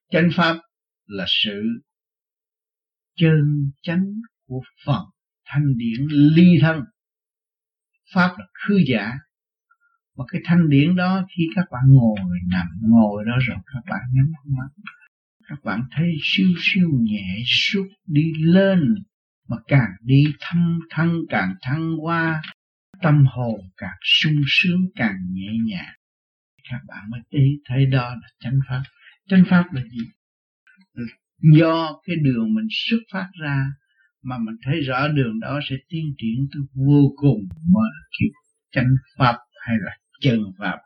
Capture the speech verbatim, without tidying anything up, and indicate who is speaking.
Speaker 1: Chánh pháp là sự chân chánh của phần thanh điển ly thân. Pháp là khư giả. Và cái thanh điển đó khi các bạn ngồi nằm ngồi đó rồi các bạn nhắm mắt, các bạn thấy siêu siêu nhẹ suốt đi lên, mà càng đi thâm thân càng thăng hoa, tâm hồn càng sung sướng càng nhẹ nhàng. Các bạn mới thấy, thấy đó là chánh pháp. Chánh pháp là gì? Do cái đường mình xuất phát ra mà mình thấy rõ đường đó sẽ tiến triển tới vô cùng, mà kiểu chánh pháp hay là chân pháp.